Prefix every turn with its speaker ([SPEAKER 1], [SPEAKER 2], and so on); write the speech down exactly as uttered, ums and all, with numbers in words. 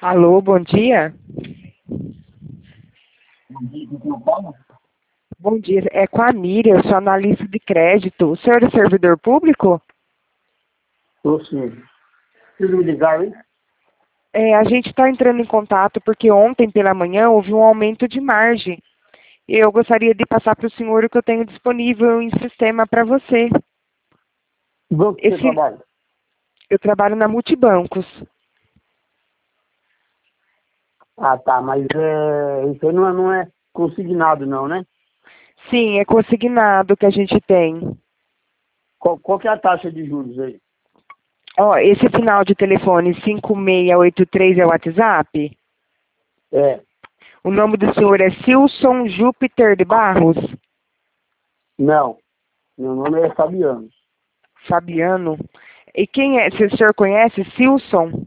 [SPEAKER 1] Alô, bom dia.
[SPEAKER 2] Bom dia, aqui em São Paulo?
[SPEAKER 1] Bom dia, é com a Miriam, eu sou analista de crédito. O senhor é servidor público?
[SPEAKER 2] Estou sim. Vocês me ligaram, hein?
[SPEAKER 1] É, a gente está entrando em contato porque ontem pela manhã houve um aumento de margem. Eu gostaria de passar para o senhor o que eu tenho disponível em sistema para você.
[SPEAKER 2] Que banco que você
[SPEAKER 1] Esse,
[SPEAKER 2] trabalha?
[SPEAKER 1] eu trabalho na Multibancos.
[SPEAKER 2] Ah, tá, mas é, isso aí não é, não é consignado, não, né?
[SPEAKER 1] Sim, é consignado que a gente tem.
[SPEAKER 2] Qual, qual que é a taxa de juros aí?
[SPEAKER 1] Ó, esse final de telefone cinco seis oito três é o WhatsApp?
[SPEAKER 2] É,
[SPEAKER 1] O nome do senhor é Silson Júpiter de Barros?
[SPEAKER 2] não. Meu nome é Fabiano.
[SPEAKER 1] Fabiano. E quem é? Se o senhor conhece Silson?